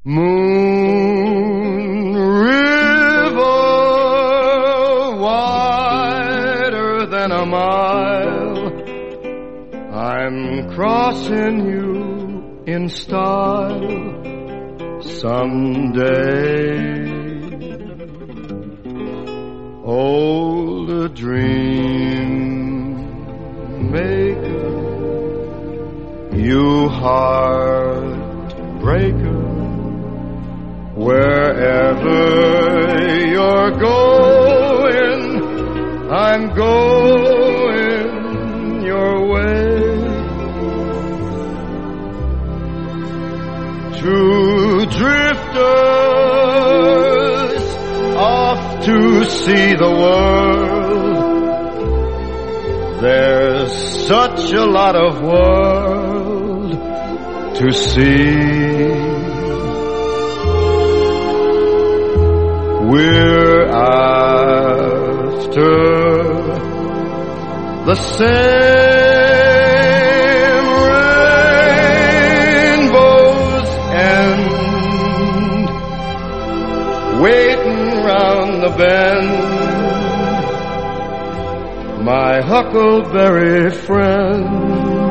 Moon River, wider than a mile, I'm crossing you in style someday. Old dream maker, you heartbreaker, wherever you're going, I'm going your way. Two drifters off to see the world. There's such a lot of world to see. We're after the same rainbow's end, waiting round the bend, my huckleberry friend.